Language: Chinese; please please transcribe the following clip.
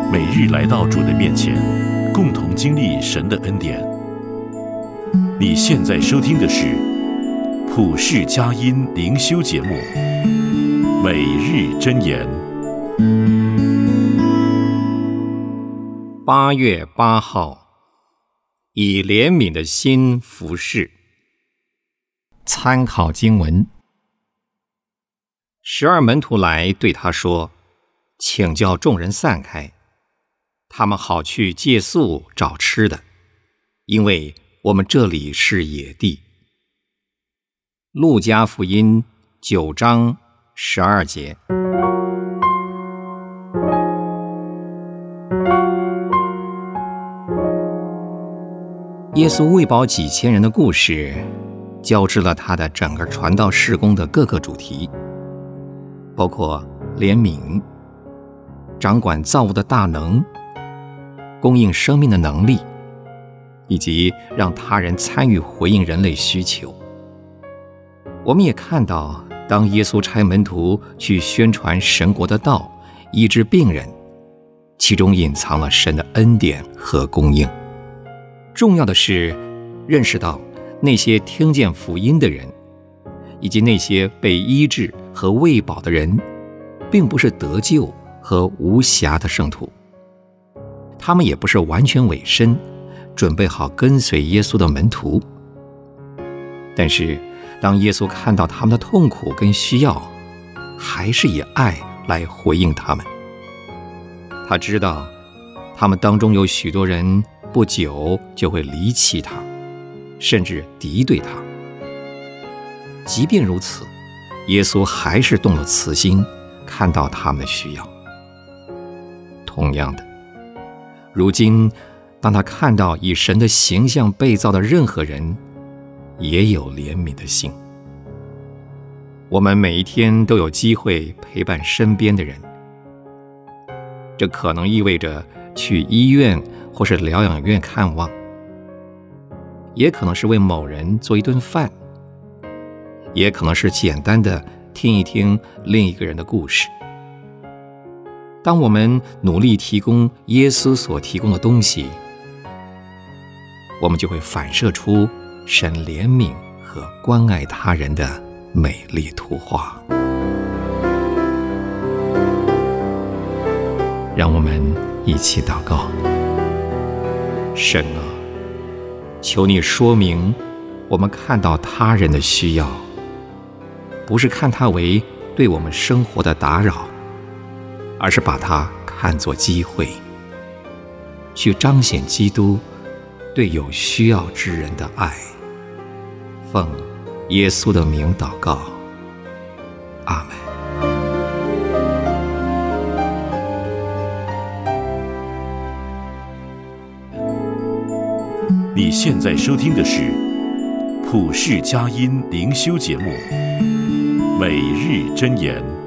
每日来到主的面前，共同经历神的恩典。你现在收听的是普世佳音灵修节目《每日箴言》。 8月8号，以怜悯的心服侍。参考经文：12门徒来对他说，请叫众人散开，他们好去借宿找吃的，因为我们这里是野地。路加福音9章12节。耶稣喂饱几千人的故事，交织了他的整个传道事工的各个主题，包括怜悯、掌管造物的大能、供应生命的能力，以及让他人参与回应人类需求。我们也看到，当耶稣差门徒去宣传神国的道，医治病人，其中隐藏了神的恩典和供应。重要的是认识到那些听见福音的人，以及那些被医治和喂饱的人，并不是得救和无瑕的圣徒，他们也不是完全委身准备好跟随耶稣的门徒。但是当耶稣看到他们的痛苦跟需要，还是以爱来回应他们。他知道他们当中有许多人不久就会离弃他，甚至敌对他。即便如此，耶稣还是动了慈心，看到他们的需要。同样的，如今当他看到以神的形象被造的任何人，也有怜悯的心。我们每一天都有机会陪伴身边的人，这可能意味着去医院或是疗养院看望，也可能是为某人做一顿饭，也可能是简单的听一听另一个人的故事。当我们努力提供耶稣所提供的东西，我们就会反射出神怜悯和关爱他人的美丽图画。让我们一起祷告。神啊，求你说明我们看到他人的需要，不是看它为对我们生活的打扰，而是把它看作机会，去彰显基督对有需要之人的爱。奉耶稣的名祷告，阿们。 你现在收听的是普世佳音灵修节目《每日箴言》。